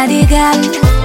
radical.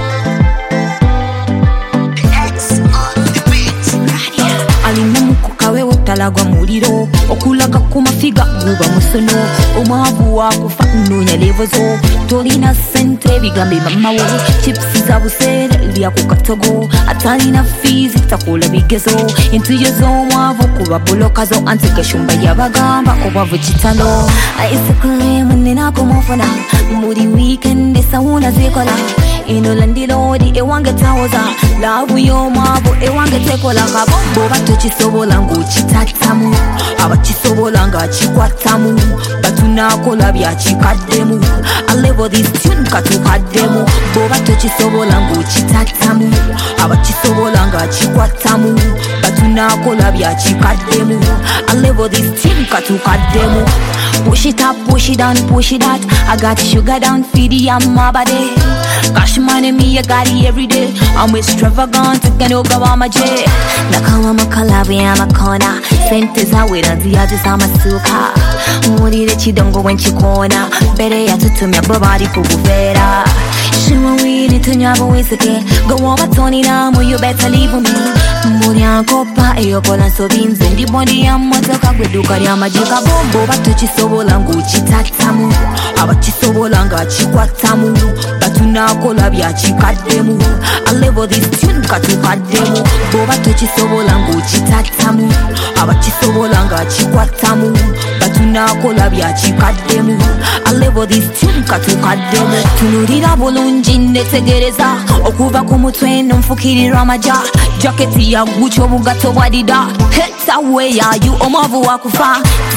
Alina mukuka we utalagwa muliro okulaga ku mafiga guba musono omwavu wakufa nnonya levozo tolina sente bigambe mama wo chips za busere lya ku katogo atalina fees takola bigezo intuyo z'omwavu kuba bulokazo antika shumba yabagamba obwavu kitalo ice-cream nina kumufuna muri weekend esawuna zikola inolandilodi ewange tawoza lavu y'omwavu ewange tekola kabombo batokisobola ng'okitatamu abakisobola ng'akikwatamu batunakola byakikaddemu alevo this tune katukaddemu boba tokisobola ng'okitatamu abakisobola ng'akikwatamu batunakola byakikaddemu alevo this tune katukaddemu. Push it up, push it down, push it out. I got sugar down, feed it on my body. Cash money me, I got it every day. I'm extravagant, can you go on my jet? Nakawa makalabi, I'm a corner. Sentes are with the others, I'm a suka. Muri the chidongo when she corner. Better ya to me, body kubuvera. Shima weed to nyabo whiskey. Go over Tony now, you better leave me. Muri ankopa, eyokola so beans. And the body I'm motoka with Dukaria Majika Bombo, but to chisobola ng'okitatamu abakisobola ng'akikwatamu batunakola byakikaddemu alevo this tune katukaddemu boba tokisobola ng'okitatamu abakisobola ng'akikwatamu batunakola byakikaddemu alevo this tune katukaddemu. Tunulira bulungi netegereza okuva ku mutwe n'onfukirirwa amaja jaketi ya Gucci obugato bwa Dida heta weya you omwavu wakufa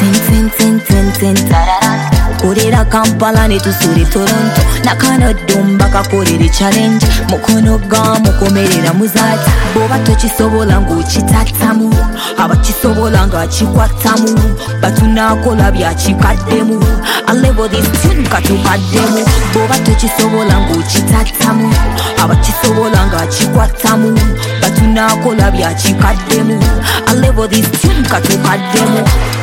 tin tarara korera Kampala ne tusure Toronto nakano dumba kakorera challenge mukono ga mukomerera muzati boba tokisobola ng'okitatamu abakisobola ng'akikwatamu batunakola byakikaddemu alevo this tune katukaddemu boba tokisobola ng'okitatamu abakisobola ng'akikwatamu batunakola byakikaddemu alevo this tune katukaddemu.